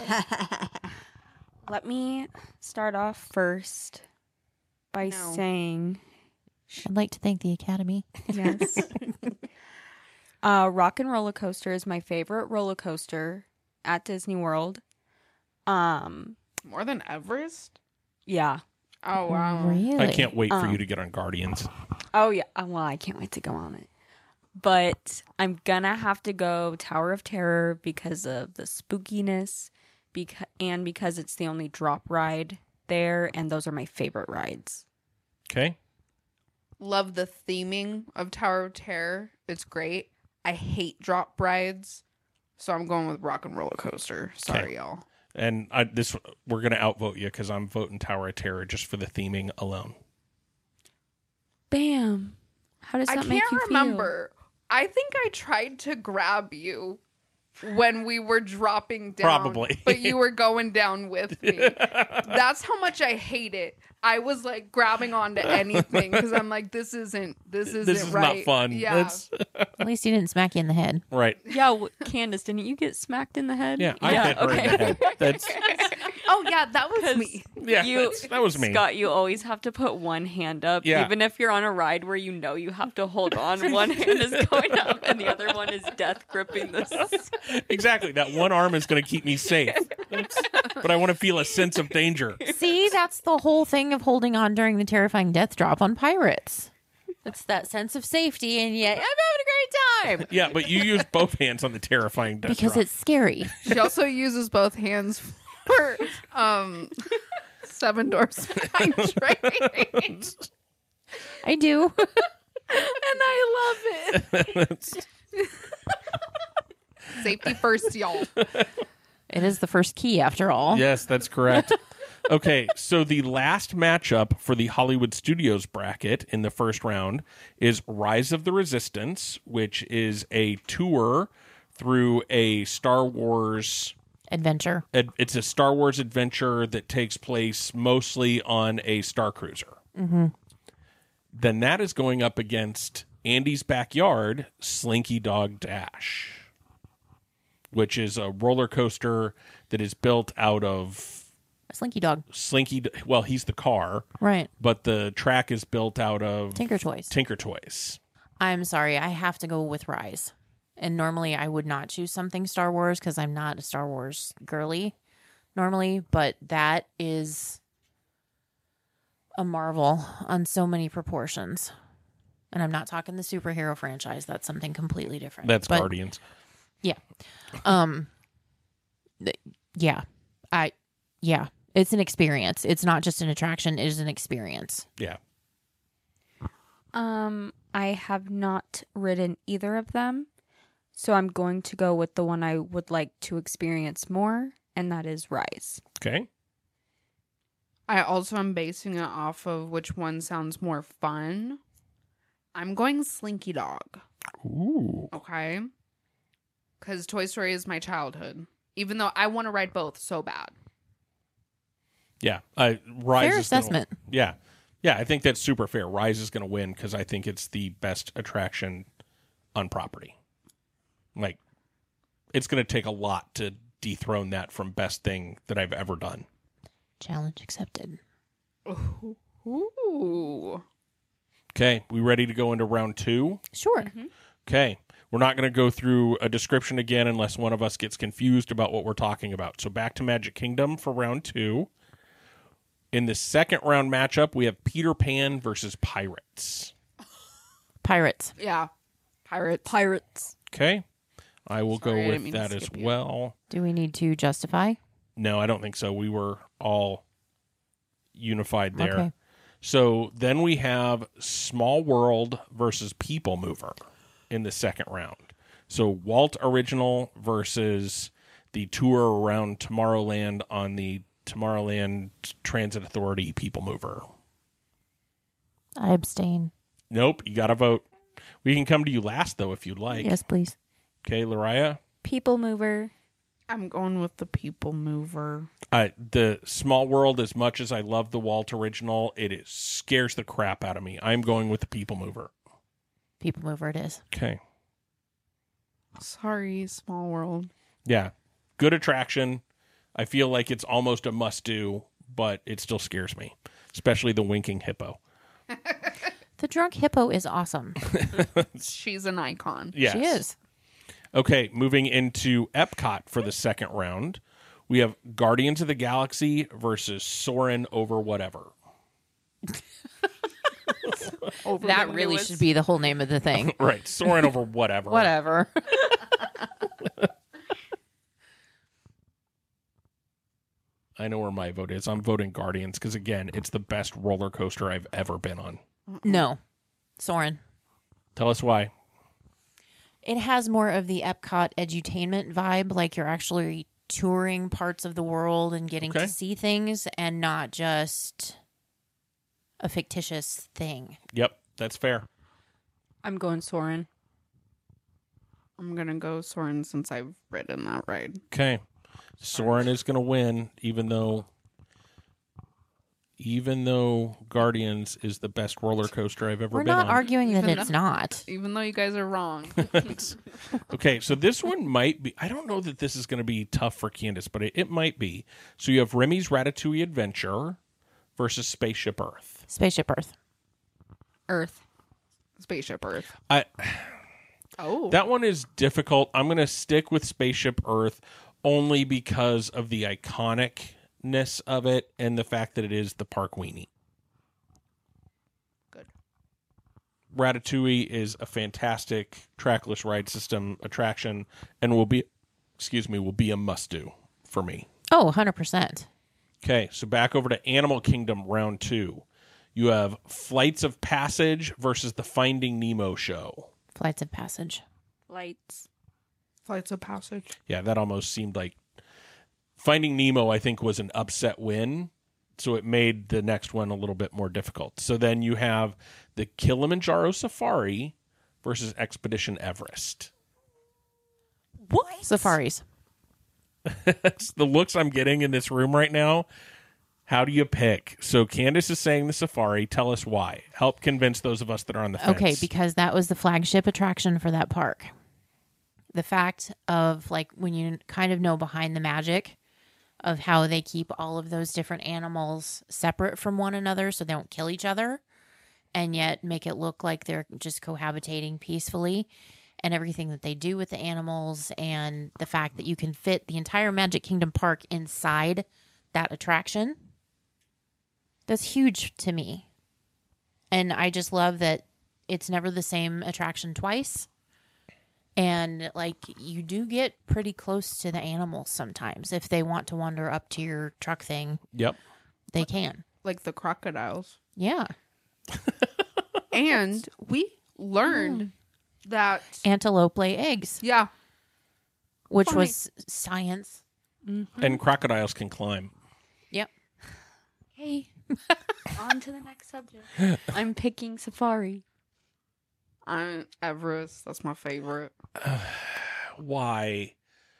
Let me start off first by No. saying I'd like to thank the Academy. yes. uh, Rock and Roller Coaster is my favorite roller coaster at Disney World. Um, More than Everest? yeah. Oh, wow. Really? I can't wait for Um. you to get on Guardians. Oh yeah. Uh, Well, I can't wait to go on it. But I'm gonna have to go Tower of Terror because of the spookiness, beca- and because it's the only drop ride there, and those are my favorite rides. Okay. Love the theming of Tower of Terror. It's great. I hate drop rides. So I'm going with Rock and Roller Coaster. Sorry, Okay. y'all. And I, this we're going to outvote you because I'm voting Tower of Terror just for the theming alone. Bam. How does I that make can't you feel? remember. I think I tried to grab you when we were dropping down. Probably. But you were going down with me. That's how much I hate it. I was like grabbing onto anything because I'm like, this isn't, this isn't This is right. not fun. Yeah. That's At least he didn't smack you in the head. right. Yeah, w- Candace, didn't you get smacked in the head? Yeah, I hit her in the head. That's Oh, yeah, that was 'Cause me. yeah. You, that's- that was me. Scott, you always have to put one hand up, Yeah. even if you're on a ride where you know you have to hold on. One hand is going up, and the other one is death gripping this. Exactly. That one arm is going to keep me safe. That's- but I want to feel a sense of danger. See, that's the whole thing of holding on during the terrifying death drop on Pirates. It's that sense of safety, and yet I'm having a great time Yeah, but you use both hands on the terrifying death because drop. it's scary. She also uses both hands for um, Seven Doors Spine Training. I do. And I love it. Safety first, y'all. It is the first key, after all. Yes, that's correct. Okay, so the last matchup for the Hollywood Studios bracket in the first round is Rise of the Resistance, which is a tour through a Star Wars. Adventure. ad- It's a Star Wars adventure that takes place mostly on a Star Cruiser. Mm-hmm. Then that is going up against Andy's Backyard, Slinky Dog Dash, which is a roller coaster that is built out of A Slinky Dog. Slinky. Well, he's the car, Right. but the track is built out of Tinker Toys. Tinker Toys. I'm sorry. I have to go with Rise. And normally I would not choose something Star Wars because I'm not a Star Wars girly normally. But that is a marvel on so many proportions. And I'm not talking the superhero franchise. That's something completely different. That's But- Guardians. Yeah. Um. th- Yeah. I. Yeah. It's an experience. It's not just an attraction. It is an experience. Yeah. Um, I have not ridden either of them, so I'm going to go with the one I would like to experience more, and that is Rise. Okay. I also am basing it off of which one sounds more fun. I'm going Slinky Dog. Ooh. Okay. Because Toy Story is my childhood. Even though I want to ride both so bad. Yeah. Uh, Rise Fair is gonna- assessment. yeah. Yeah, I think that's super fair. Rise is going to win because I think it's the best attraction on property. Like, it's going to take a lot to dethrone that from best thing that I've ever done. Challenge accepted. Ooh. Okay, we ready to go into round two? Sure. Okay, We're not going to go through a description again unless one of us gets confused about what we're talking about. So back to Magic Kingdom for round two. In the second round matchup, we have Peter Pan versus Pirates. Pirates. Yeah. Pirates. Pirates. Okay. I will Sorry, I go didn't with mean to that as skip you. well. Do we need to justify? No, I don't think so. We were all unified there. Okay. So then we have Small World versus People Mover in the second round. So Walt Original versus the tour around Tomorrowland on the Tomorrowland Transit Authority People Mover. I abstain. Nope, you got to vote. We can come to you last, though, if you'd like. Yes, please. Okay, Lariah? People mover. I'm going with the People Mover. Uh, the Small World, as much as I love the Walt Original, it is, scares the crap out of me. I'm going with the People Mover. People mover it is. Okay. Sorry, Small World. Yeah. Good attraction. I feel like it's almost a must-do, but it still scares me, especially the winking hippo. The drunk hippo is awesome. She's an icon. Yes. She is. Okay, moving into Epcot for the second round. We have Guardians of the Galaxy versus Soarin' over whatever. Over That the really newest- should be the whole name of the thing. Right, Soarin' over whatever. Whatever. I know where my vote is. I'm voting Guardians because, again, it's the best roller coaster I've ever been on. No. Soren. Tell us why. It has more of the Epcot edutainment vibe, like you're actually touring parts of the world and getting Okay. to see things and not just a fictitious thing. Yep, that's fair. I'm going Soren. I'm going to go Soren since I've ridden that ride. Okay. Soren is going to win, even though even though Guardians is the best roller coaster I've ever We're been not on. arguing that Even it's though- not. Even though you guys are wrong. Okay, so this one might be, I don't know that this is going to be tough for Candace, but it, it might be. So you have Remy's Ratatouille Adventure versus Spaceship Earth. Spaceship Earth. Earth. Spaceship Earth. I Oh. That one is difficult. I'm going to stick with Spaceship Earth only because of the iconicness of it and the fact that it is the park weenie. Good. Ratatouille is a fantastic trackless ride system attraction and will be, excuse me, will be a must-do for me. Oh, one hundred percent. Okay, so back over to Animal Kingdom round two. You have Flights of Passage versus the Finding Nemo show. Flights of Passage. Lights. Flights of Passage. Yeah, that almost seemed like Finding Nemo, I think, was an upset win. So it made the next one a little bit more difficult. So then you have the Kilimanjaro Safari versus Expedition Everest. What? Safaris. The looks I'm getting in this room right now. How do you pick? So Candace is saying the Safari. Tell us why. Help convince those of us that are on the fence. Okay, because that was the flagship attraction for that park. The fact of, like, when you kind of know behind the magic of how they keep all of those different animals separate from one another so they don't kill each other and yet make it look like they're just cohabitating peacefully, and everything that they do with the animals, and the fact that you can fit the entire Magic Kingdom park inside that attraction. That's huge to me. And I just love that it's never the same attraction twice. And, like, you do get pretty close to the animals sometimes. If they want to wander up to your truck thing, Yep. they can. Like the crocodiles. Yeah. And we learned that, Antelope lay eggs, yeah, which Funny. was science. And crocodiles can climb. Yep. Hey. On to the next subject. I'm picking Safari. I'm Everest. That's my favorite. Why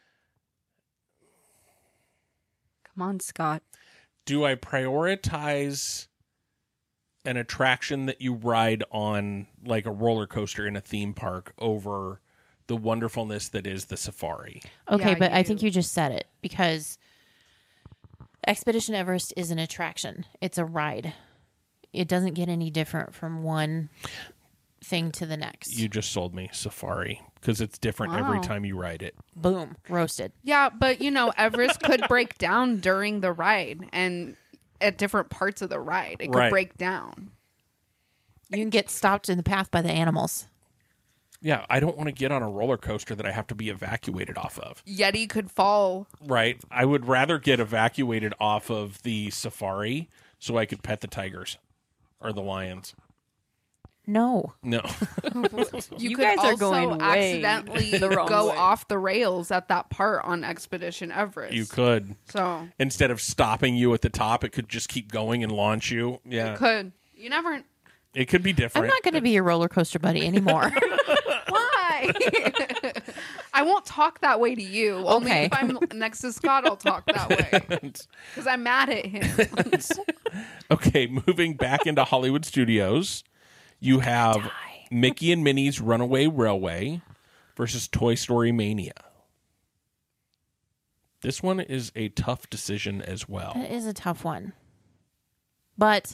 Come on, Scott. do I prioritize an attraction that you ride on like a roller coaster in a theme park over the wonderfulness that is the safari? Okay, Yeah, but I you- think you just said it, because Expedition Everest is an attraction. It's a ride. It doesn't get any different from one thing to the next. You just sold me Safari. because it's different every Wow. time you ride it. Boom, roasted. Yeah, but you know, Everest could break down during the ride and at different parts of the ride. It could Right. break down. You can get stopped in the path by the animals. Yeah, I don't want to get on a roller coaster that I have to be evacuated off of. Yeti could fall. Right. I would rather get evacuated off of the safari so I could pet the tigers or the lions. No. No. You, You could guys are also going way accidentally the wrong go way. off the rails at that part on Expedition Everest. You could. So Instead of stopping you at the top, it could just keep going and launch you. Yeah. could. You never. It could be I'm different. not going to be your roller coaster buddy anymore. Why? I won't talk that way to you. Only Okay. if I'm next to Scott, I'll talk that way. Because I'm mad at him. Okay, moving back into Hollywood Studios, you have Mickey and Minnie's Runaway Railway versus Toy Story Mania. This one is a tough decision as well. That is a tough one. But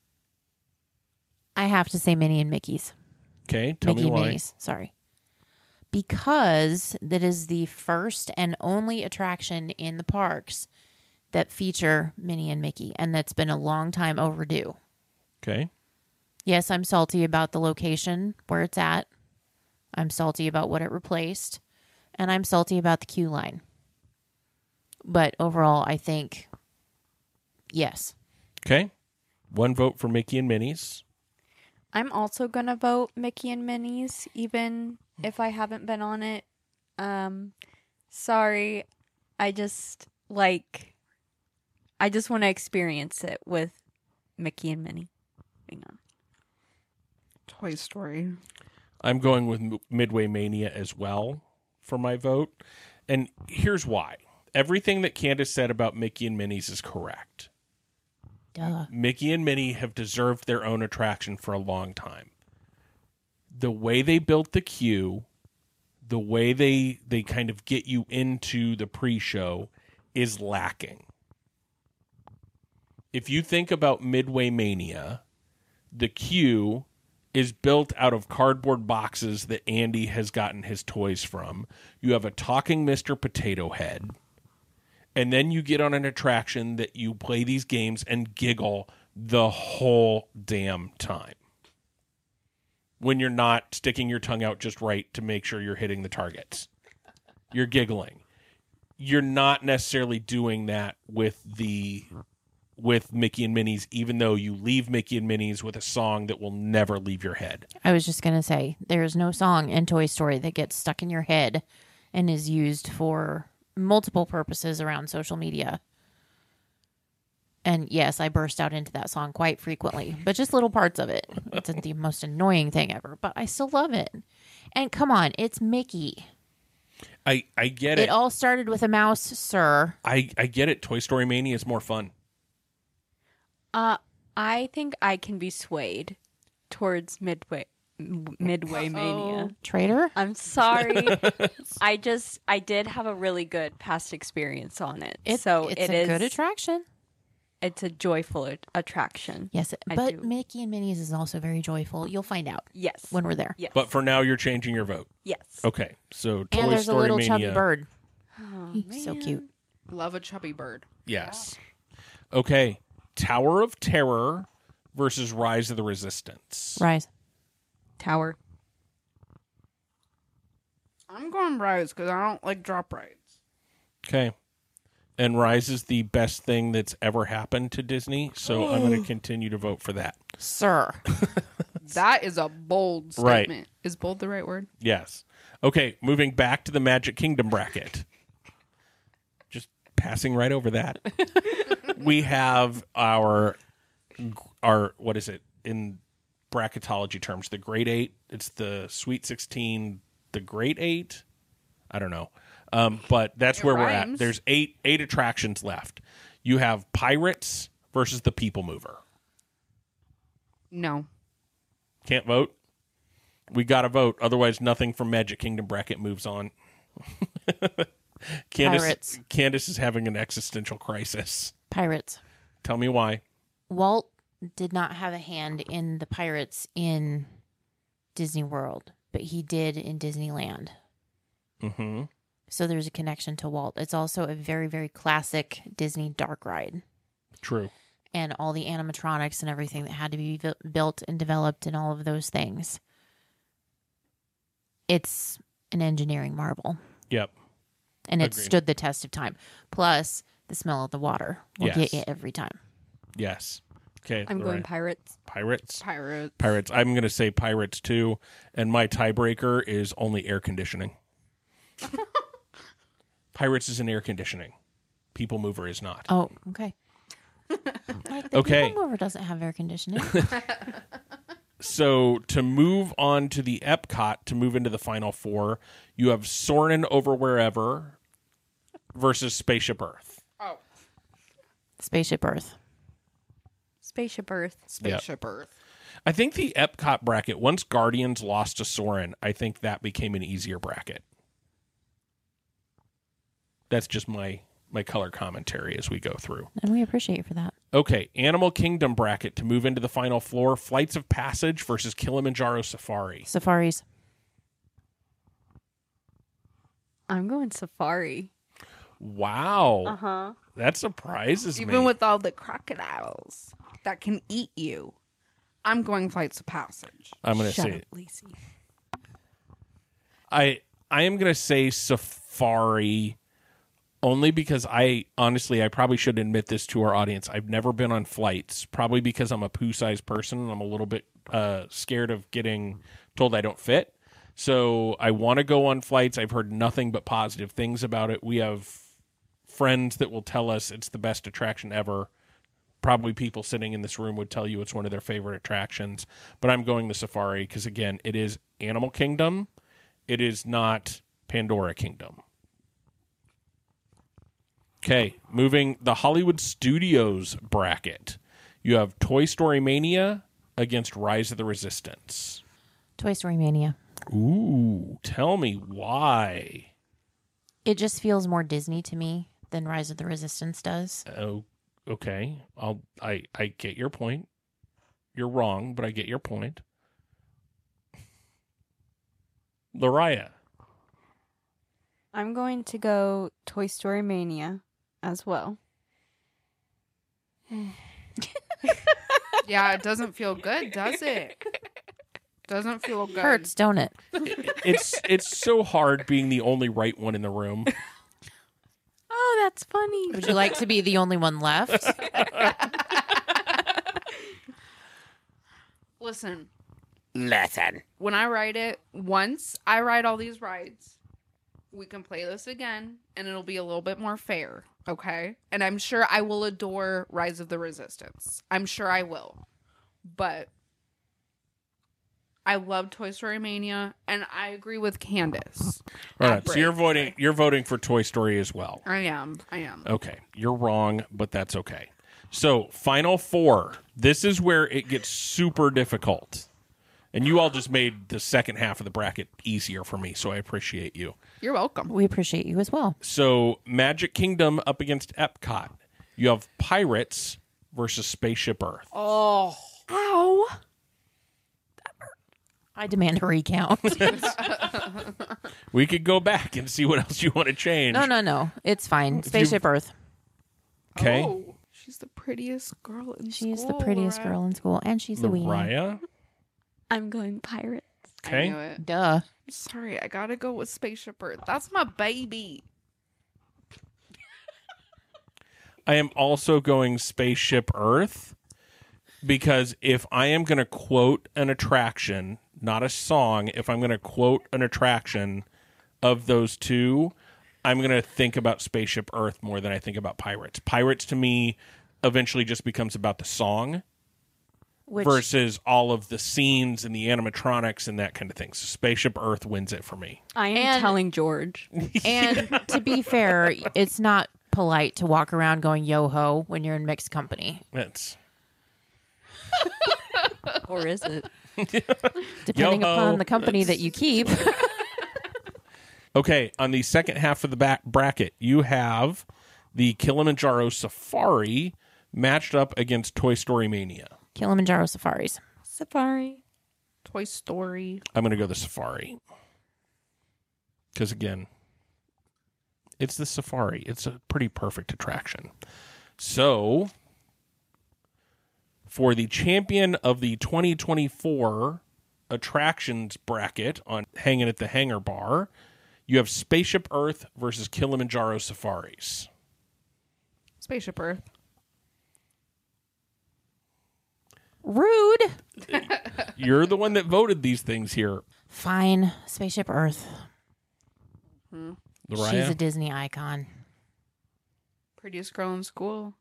I have to say Minnie and Mickey's. Okay, tell Mickey me and why. Minnie's. Sorry. Because that is the first and only attraction in the parks that feature Minnie and Mickey, and that's been a long time overdue. Okay. Yes, I'm salty about the location where it's at. I'm salty about what it replaced. And I'm salty about the queue line. But overall, I think yes. Okay. One vote for Mickey and Minnie's. I'm also gonna vote Mickey and Minnie's, even if I haven't been on it. Um, sorry, I just like, I just want to experience it with Mickey and Minnie. Hang on. Toy Story. I'm going with M- Midway Mania as well for my vote. And here's why. Everything that Candace said about Mickey and Minnie's is correct. Duh. Mickey and Minnie have deserved their own attraction for a long time. The way they built the queue, the way they they kind of get you into the pre-show is lacking. If you think about Midway Mania, the queue is built out of cardboard boxes that Andy has gotten his toys from. You have a talking Mister Potato Head. And then you get on an attraction that you play these games and giggle the whole damn time. When you're not sticking your tongue out just right to make sure you're hitting the targets. You're giggling. You're not necessarily doing that with the with Mickey and Minnie's, even though you leave Mickey and Minnie's with a song that will never leave your head. I was just going to say, there's no song in Toy Story that gets stuck in your head and is used for multiple purposes around social media. And yes, I burst out into that song quite frequently, but just little parts of it. It's the most annoying thing ever, but I still love it. And come on, it's Mickey. I, I get It it. all started with a mouse, sir. I, I get it. Toy Story Mania is more fun. Uh, I think I can be swayed towards Midway M- Midway Mania. Traitor? I'm sorry. I just I did have a really good past experience on it. It, so it's it a is good attraction. it's a joyful at- attraction. Yes, I but do. Mickey and Minnie's is also very joyful. You'll find out Yes. when we're there. Yes. But for now, you're changing your vote. yes. Okay, so Toy And there's Story a little Mania. chubby bird. Oh, He's so man. cute. Love a chubby bird. Yes. Okay, Tower of Terror versus Rise of the Resistance. Rise. Tower. I'm going Rise because I don't like drop rides. Okay. And Rise is the best thing that's ever happened to Disney, so I'm going to continue to vote for that. Sir. That is a bold Right. statement. Is bold the right word? Yes. Okay, moving back to the Magic Kingdom bracket. Just passing right over that. We have our our what is it in bracketology terms? The Great Eight. It's the Sweet Sixteen. The Great Eight. I don't know, um, but that's It where we're rhymes. at. There's eight eight attractions left. You have Pirates versus the People Mover. No. Can't vote. We got to vote, otherwise nothing from Magic Kingdom bracket moves on. Candace, Pirates. Candace is having an existential crisis. Pirates. Tell me why. Walt did not have a hand in the pirates in Disney World. but he did in Disneyland. Mm-hmm. So there's a connection to Walt. It's also a very, very classic Disney dark ride. True. And all the animatronics and everything that had to be bu- built and developed and all of those things. It's an engineering marvel. Yep. And it Agreed. stood the test of time. Plus, the smell of the water will Yes. get you every time. Yes. Okay. I'm going Lorraine. pirates. Pirates. Pirates. Pirates. I'm going to say pirates too. And my tiebreaker is only air conditioning. Pirates is an air conditioning. People Mover is not. Oh, okay. Like the Okay. People Mover doesn't have air conditioning. So to move on to the Epcot, to move into the final four, you have Soarin' Over Wherever versus Spaceship Earth. Oh, Spaceship Earth. Spaceship Earth. Spaceship Earth. I think the Epcot bracket, once Guardians lost to Soarin', I think that became an easier bracket. That's just my my color commentary as we go through. And we appreciate you for that. Okay, Animal Kingdom bracket to move into the final floor, Flights of Passage versus Kilimanjaro Safari. Safaris. I'm going Safari. Wow. Uh-huh. That surprises Even me. with all the crocodiles that can eat you, I'm going Flights of Passage. I'm going to Shut say up, Lacey. I I am going to say Safari only because I honestly I probably should admit this to our audience. I've never been on flights, probably because I'm a poo-sized person and I'm a little bit uh, scared of getting told I don't fit. So I want to go on flights. I've heard nothing but positive things about it. We have friends that will tell us it's the best attraction ever. Probably people sitting in this room would tell you it's one of their favorite attractions. But I'm going to Safari because, again, it is Animal Kingdom. It is not Pandora Kingdom. Okay, moving the Hollywood Studios bracket. You have Toy Story Mania against Rise of the Resistance. Toy Story Mania. Ooh, tell me why. It just feels more Disney to me than Rise of the Resistance does. Oh, okay. I'll I I get your point. You're wrong, but I get your point. Lariah. I'm going to go Toy Story Mania as well. Yeah, it doesn't feel good, does it? Doesn't feel good. Hurts, don't it? It's it's so hard being the only right one in the room. Oh, that's funny. Would you like to be the only one left? Listen, Listen. when I ride it, once I ride all these rides, we can play this again and it'll be a little bit more fair, okay? And I'm sure I will adore Rise of the Resistance. I'm sure I will. But I love Toy Story Mania and I agree with Candace. All At right, so you're break. voting you're voting for Toy Story as well. I am. I am. Okay, you're wrong, but that's okay. So, final four. This is where it gets super difficult. And you all just made the second half of the bracket easier for me, so I appreciate you. You're welcome. We appreciate you as well. So, Magic Kingdom up against Epcot. You have Pirates versus Spaceship Earth. Oh. Ow. I demand a recount. We could go back and see what else you want to change. no, no, no. It's fine. Spaceship Earth. Okay. Oh, she's the prettiest girl in school. She's the prettiest right? girl in school, and she's the weenie. Mariah. I'm going Pirates. I Okay. knew it. Duh. Sorry, I gotta go with Spaceship Earth. That's my baby. I am also going Spaceship Earth because if I am going to quote an attraction, not a song, if I'm going to quote an attraction of those two, I'm going to think about Spaceship Earth more than I think about Pirates. Pirates to me eventually just becomes about the song Which, versus all of the scenes and the animatronics and that kind of thing. So Spaceship Earth wins it for me. I am And- telling George. and to be fair, it's not polite to walk around going yo-ho when you're in mixed company, That's Or is it? depending Yo-ho. upon the company that you keep. okay. On the second half of the back bracket, you have the Kilimanjaro Safari matched up against Toy Story Mania. Kilimanjaro Safaris. Safari. Toy Story. I'm going to go the Safari. Because, again, it's the Safari. It's a pretty perfect attraction. So, for the champion of the twenty twenty-four attractions bracket on Hanging at the Hangar Bar, you have Spaceship Earth versus Kilimanjaro Safaris. Spaceship Earth. Rude. You're the one that voted these things here. Fine. Spaceship Earth. Loraya? She's a Disney icon. Prettiest girl in school.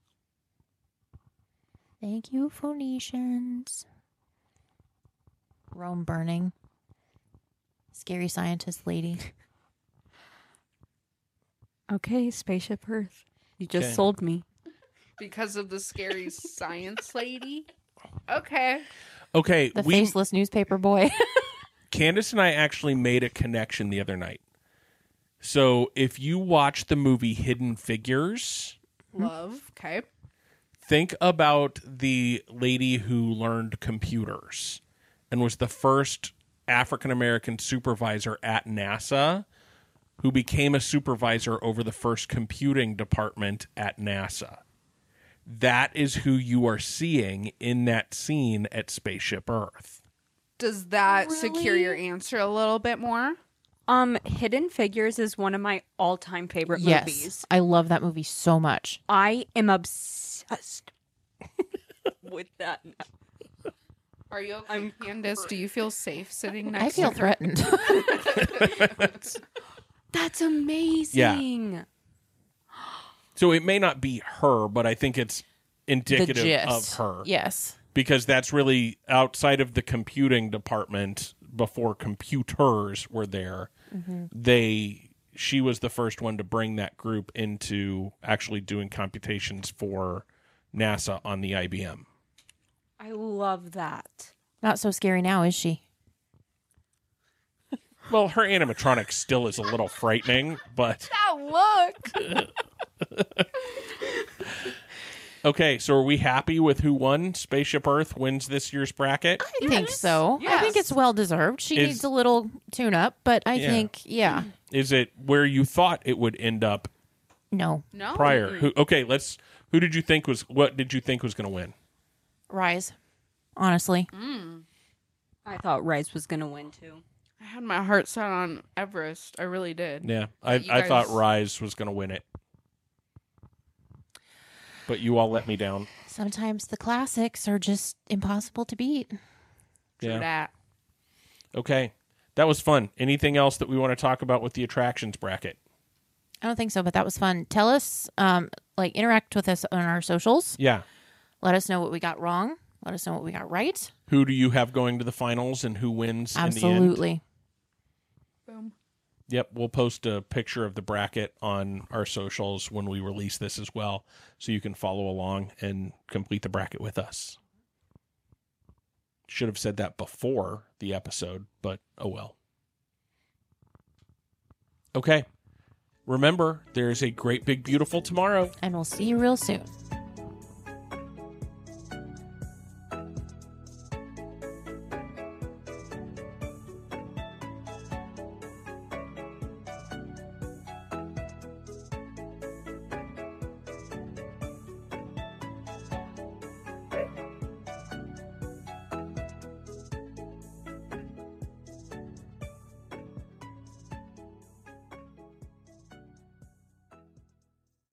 Thank you, Phoenicians. Rome burning. Scary scientist lady. Okay, Spaceship Earth. You just Okay. sold me. Because of the scary science lady? Okay. Okay, The we faceless newspaper boy. Candace and I actually made a connection the other night. So if you watch the movie Hidden Figures, Love. Okay. think about the lady who learned computers and was the first African American supervisor at NASA, who became a supervisor over the first computing department at NASA. That is who you are seeing in that scene at Spaceship Earth. Does that secure Really? your answer a little bit more? Um, Hidden Figures is one of my all-time favorite Yes. movies. I love that movie so much. I am obsessed with that. Are you okay, I'm Candace? Do you feel safe sitting next I feel to her? threatened. That's amazing. So it may not be her, but I think it's the indicative gist. of her. Yes. Because that's really outside of the computing department before computers were there. They she was the first one to bring that group into actually doing computations for NASA on the I B M. I love that. Not so scary now, is she? Well, her animatronic still is a little frightening, but That look. okay, so are we happy with who won? Spaceship Earth wins this year's bracket? I think so. I think Yes. it's well deserved. She Is- needs a little tune up, but I Yeah. think, yeah. Is it where you thought it would end up No. No. prior? Who okay, let's who did you think was what did you think was going to win? Rise. Honestly. I thought Rise was gonna win too. I had my heart set on Everest. I really did. Yeah, I, You I thought guys- Rise was going to win it. But you all let me down. Sometimes the classics are just impossible to beat. True Yeah. that. Okay. That was fun. Anything else that we want to talk about with the attractions bracket? I don't think so, but that was fun. Tell us, um, like, interact with us on our socials. Yeah. Let us know what we got wrong. Let us know what we got right. Who do you have going to the finals and who wins in the end? Absolutely. Boom. Yep, we'll post a picture of the bracket on our socials when we release this as well, so you can follow along and complete the bracket with us. Should have said that before the episode, but oh well. Okay. Remember, there's a great big beautiful tomorrow. And we'll see you real soon.